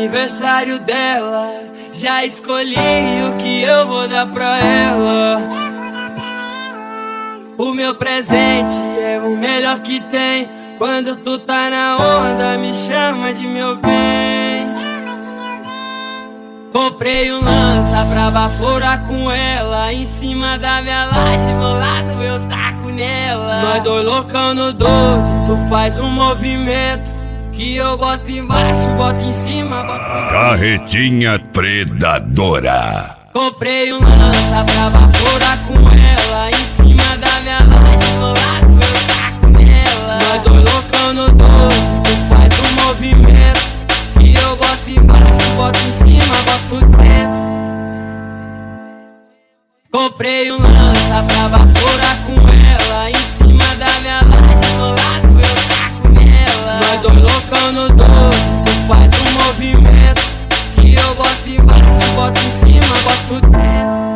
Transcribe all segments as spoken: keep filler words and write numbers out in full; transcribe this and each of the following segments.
aniversário dela, já escolhi o que eu vou dar pra ela. O meu presente é o melhor que tem. Quando tu tá na onda, me chama de meu bem. Comprei um lança pra baforar com ela. Em cima da minha laje, bolado eu taco nela. Nós dois loucão no doze, tu faz um movimento que eu boto embaixo, boto em cima, boto em... Carretinha predadora. Comprei um lança pra baforar com ela. Em cima da minha laje, bolado eu taco nela. Nós dois loucão no doze, tu faz um movimento que eu boto embaixo, boto em cima, boto dentro. Comprei um lança pra baforar com ela. Em cima da minha laje, bolado eu taco nela. Nós dois loucão no doze, tu faz um movimento que eu boto embaixo, boto em cima, boto dentro.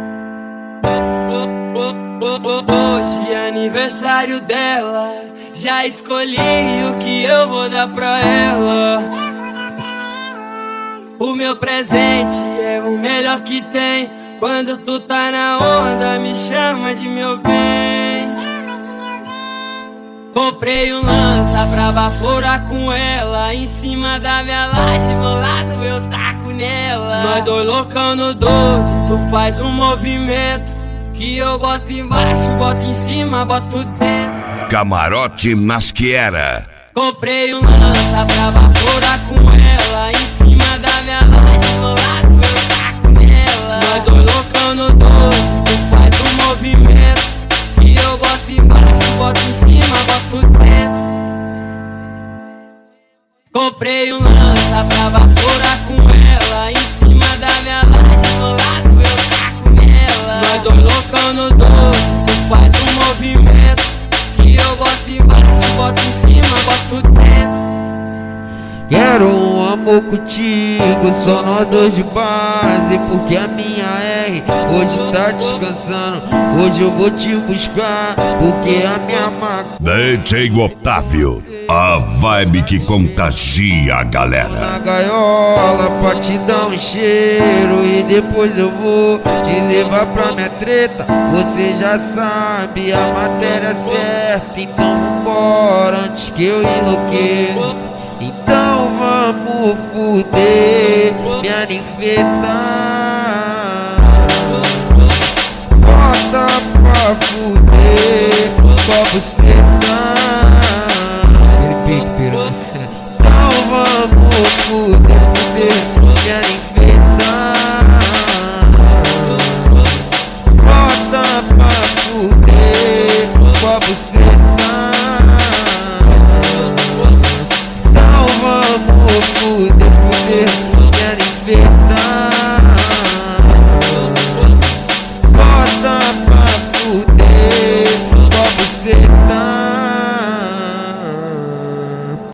Hoje é aniversário dela, já escolhi o que eu vou dar pra ela. O meu presente é o melhor que tem. Quando tu tá na onda, me chama de meu bem. Comprei um lança pra baforar com ela. Em cima da minha laje, bolado eu taco nela. Nós dois loucão no doze, tu faz um movimento que eu boto embaixo, boto em cima, boto dentro. Camarote Masquera. Comprei um lança pra baforar com ela. Em cima da minha laje, bolado eu taco nela. Nós dois loucão no doze, tu faz um movimento que eu boto embaixo, boto em cima, boto dentro. Comprei um lança pra baforar com ela. Em cima da minha laje, bolado eu taco nela. Nós dois loucão no doze, tu faz um movimento que eu boto embaixo, boto em cima, boto dentro. Quero um amor contigo, só nós dois de base. Porque a minha R hoje tá descansando. Hoje eu vou te buscar, porque a minha maconha D J Otávio, a vibe que contagia a galera. na gaiola pra te dar um cheiro. E depois eu vou te levar pra minha treta. Você já sabe a matéria certa. Então vambora antes que eu enlouqueça. Então vamos fuder, minha ninfeta. Bota pra fuder, copo